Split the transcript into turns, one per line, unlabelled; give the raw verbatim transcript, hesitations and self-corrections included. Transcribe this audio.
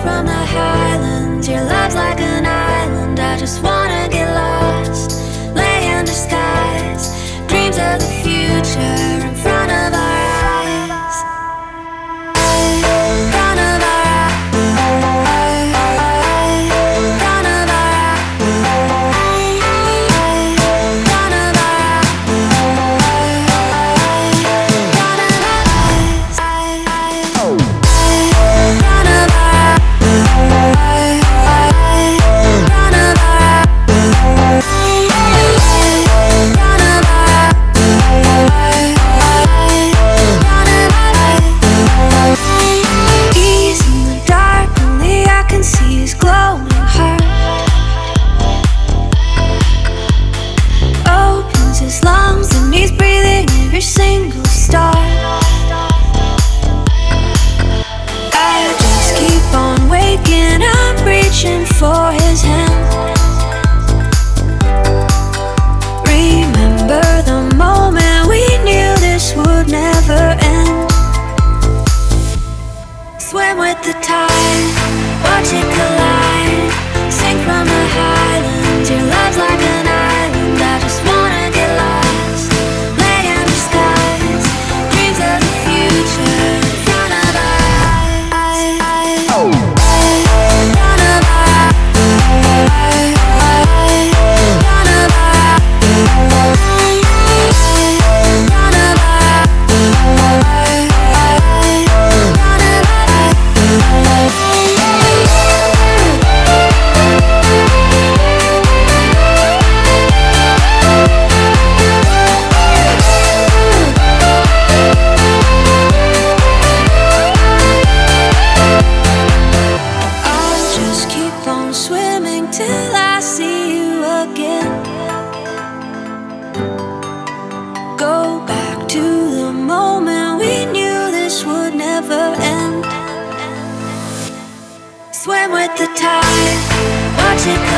from the highlands. Your love's like an island. I just wanna get lost, lay under skies, dreams of the future in front of our eyes. In front of our eyes. In front of our eyes. In front of our eyes. In front of our eyes. In front of our Ease in the dark, only I can see his glowing heart. Opens his lungs and he's breathing every single star. I just keep on waking up, reaching for his hand. Remember the moment we knew this would never end. Swim with the tide, watch it collide. Sing from the highlands, your love's like an island. I just wanna get lost, lay under skies, dreams of the future in front of our eyes. In front of our eyes. In front of our eyes. In front of our eyes. I'll just keep on swimming till I see you again. Go back to the moment we knew this would never end. Swim with the tide, watch it